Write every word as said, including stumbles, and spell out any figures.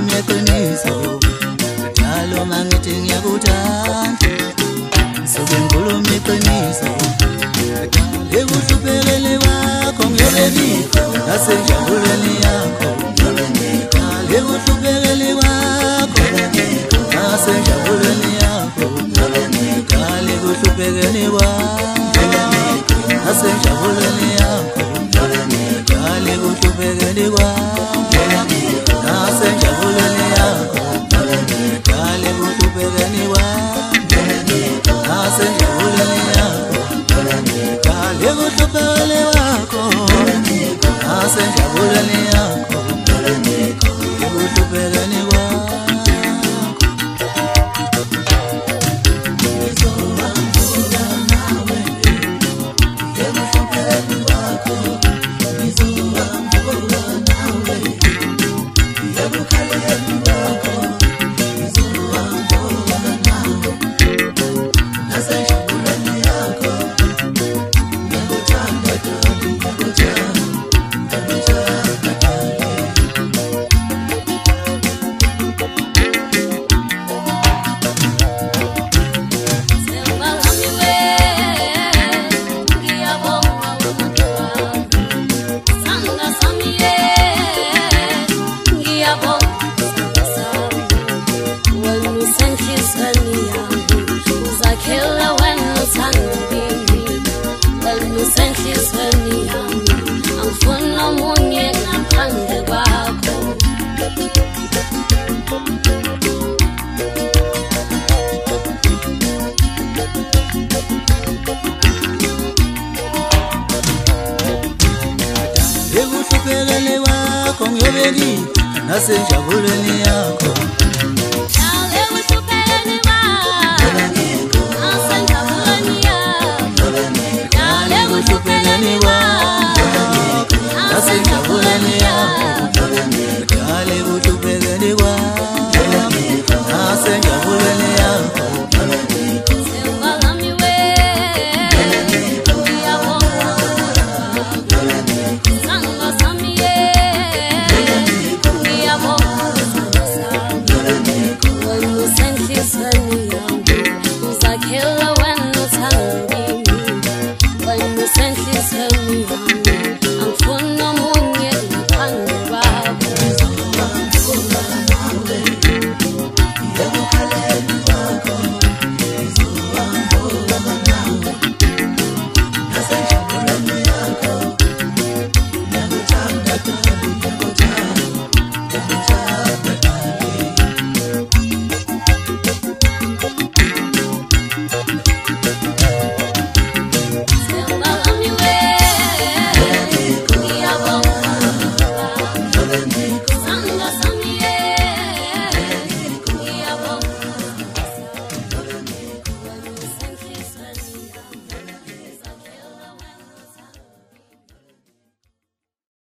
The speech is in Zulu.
ngeqiniso njalo mangithi ngiyakuthanda suke ngikhuluma iqiniso ekuhluphekeni kwakho ngiyobe ngikho nasenjabulweni yakho ngiyobe ngikho ekuhluphekeni kwakho nasenjabulweni yakho ngiyobe ngikho ekuhluphekeni kwakho nasenjabulweni yakho ngiyobe ngikho ekuhluphekeni kwakho nasenjabulweni yakho ngiyobe ngikho ekuhluphekeni kwakho nasenjabulweni yakho ekuhluphekeni kwakho nasenjabulweni yakho ekuhluphekeni kwakho ekuhluphekeni kwakho ngiyobe ngikho nasenjabulweni yakho